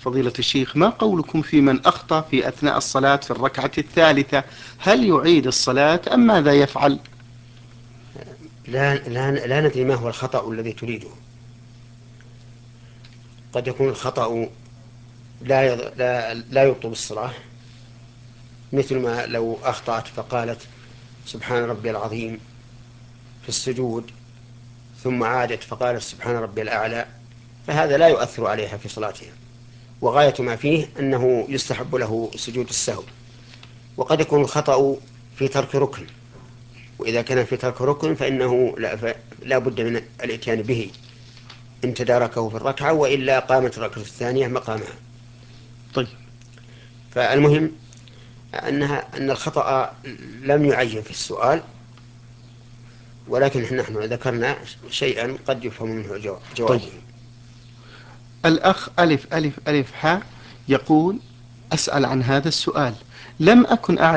فضيلة الشيخ، ما قولكم في من أخطأ في أثناء الصلاة في الركعة الثالثة؟ هل يعيد الصلاة أم ماذا يفعل؟ لا ندري ما هو الخطأ الذي تريده. قد يكون الخطأ لا يبطل الصلاة، مثل ما لو أخطأت فقالت سبحان ربي العظيم في السجود ثم عادت فقالت سبحان ربي الأعلى، فهذا لا يؤثر عليها في صلاتها، وغاية ما فيه أنه يستحب له سجود السهو. وقد يكون الخطأ في ترك ركن، وإذا كان في ترك ركن فإنه لا بد من الإتيان به إن تداركه في الركعة، وإلا قامت الركعة الثانية مقامها. طيب. فالمهم أن الخطأ لم يعين في السؤال، ولكن نحن ذكرنا شيئا قد يفهم منه طيب. جوابه. الأخ ألف ألف ألف حاء يقول: أسأل عن هذا السؤال. لم أكن أعرف